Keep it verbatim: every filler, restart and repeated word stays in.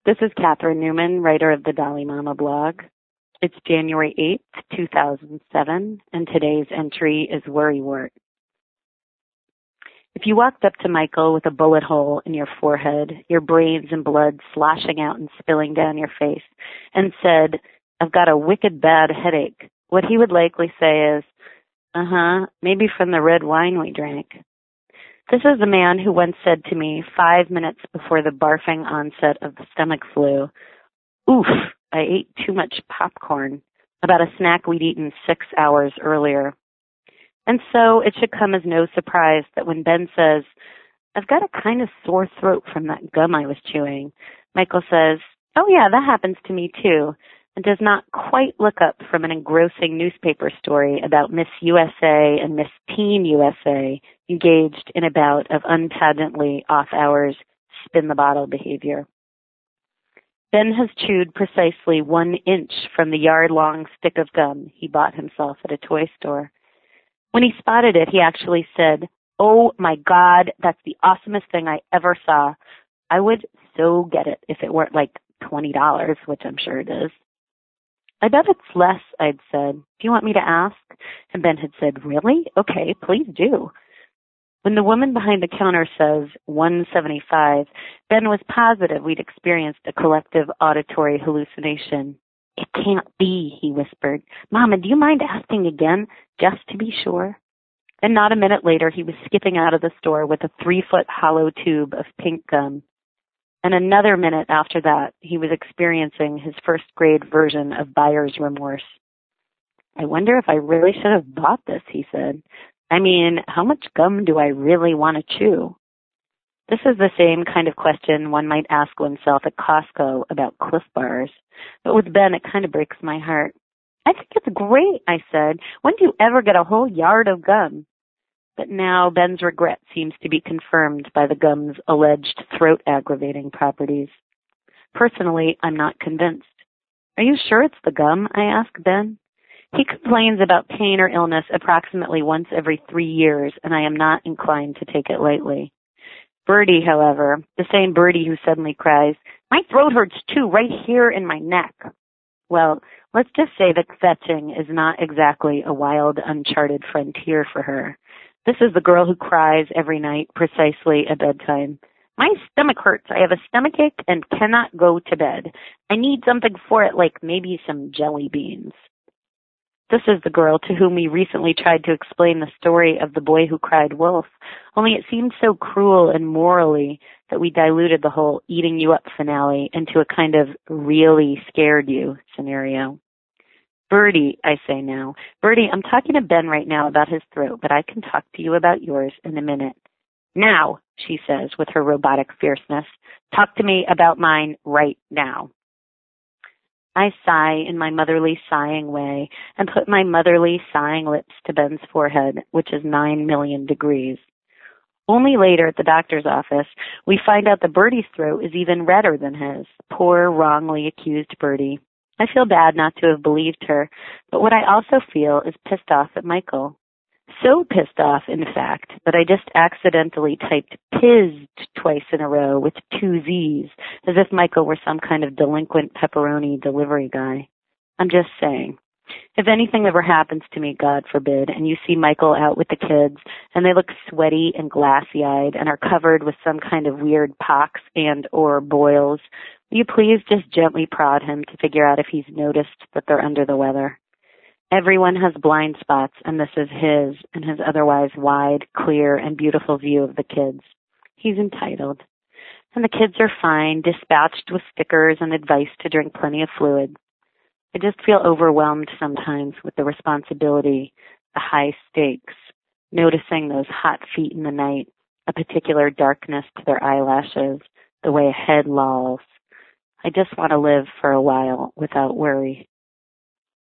This is Catherine Newman, writer of the Dolly Mama blog. It's January eighth, two thousand seven, and today's entry is Worrywart. If you walked up to Michael with a bullet hole in your forehead, your brains and blood sloshing out and spilling down your face, and said, "I've got a wicked bad headache," what he would likely say is, uh-huh, maybe from the red wine we drank. This is the man who once said to me five minutes before the barfing onset of the stomach flu, "Oof, I ate too much popcorn," about a snack we'd eaten six hours earlier. And so it should come as no surprise that when Ben says, "I've got a kind of sore throat from that gum I was chewing," Michael says, "Oh yeah, that happens to me too," and does not quite look up from an engrossing newspaper story about Miss U S A and Miss Teen U S A engaged in a bout of unpageantly off-hours spin-the-bottle behavior. Ben has chewed precisely one inch from the yard-long stick of gum he bought himself at a toy store. When he spotted it, he actually said, "Oh my God, that's the awesomest thing I ever saw. I would so get it if it weren't like twenty dollars, which I'm sure it is." "I bet it's less," I'd said. "Do you want me to ask?" And Ben had said, "Really? Okay, please do." When the woman behind the counter says one seventy-five, Ben was positive we'd experienced a collective auditory hallucination. "It can't be," he whispered. "Mama, do you mind asking again, just to be sure?" And not a minute later, he was skipping out of the store with a three-foot hollow tube of pink gum. And another minute after that, he was experiencing his first-grade version of buyer's remorse. "I wonder if I really should have bought this," he said. "I mean, how much gum do I really want to chew?" This is the same kind of question one might ask oneself at Costco about Cliff Bars. But with Ben, it kind of breaks my heart. "I think it's great," I said. "When do you ever get a whole yard of gum?" But now Ben's regret seems to be confirmed by the gum's alleged throat-aggravating properties. Personally, I'm not convinced. "Are you sure it's the gum?" I ask Ben. He complains about pain or illness approximately once every three years, and I am not inclined to take it lightly. Birdie, however, the same Birdie who suddenly cries, "My throat hurts too, right here in my neck." Well, let's just say that fetching is not exactly a wild, uncharted frontier for her. This is the girl who cries every night precisely at bedtime. "My stomach hurts. I have a stomachache and cannot go to bed. I need something for it, like maybe some jelly beans." This is the girl to whom we recently tried to explain the story of the boy who cried wolf, only it seemed so cruel and morally that we diluted the whole eating you up finale into a kind of really scared you scenario. "Birdie," I say now. "Birdie, I'm talking to Ben right now about his throat, but I can talk to you about yours in a minute." "Now," she says with her robotic fierceness, "talk to me about mine right now." I sigh in my motherly sighing way and put my motherly sighing lips to Ben's forehead, which is nine million degrees. Only later at the doctor's office, we find out that Birdie's throat is even redder than his. Poor, wrongly accused Birdie. I feel bad not to have believed her, but what I also feel is pissed off at Michael. So pissed off, in fact, that I just accidentally typed "pizzed" twice in a row with two Z's, as if Michael were some kind of delinquent pepperoni delivery guy. I'm just saying, if anything ever happens to me, God forbid, and you see Michael out with the kids, and they look sweaty and glassy-eyed and are covered with some kind of weird pox and or boils, will you please just gently prod him to figure out if he's noticed that they're under the weather? Everyone has blind spots, and this is his, and his otherwise wide, clear, and beautiful view of the kids. He's entitled. And the kids are fine, dispatched with stickers and advice to drink plenty of fluid. I just feel overwhelmed sometimes with the responsibility, the high stakes, noticing those hot feet in the night, a particular darkness to their eyelashes, the way a head lolls. I just want to live for a while without worry.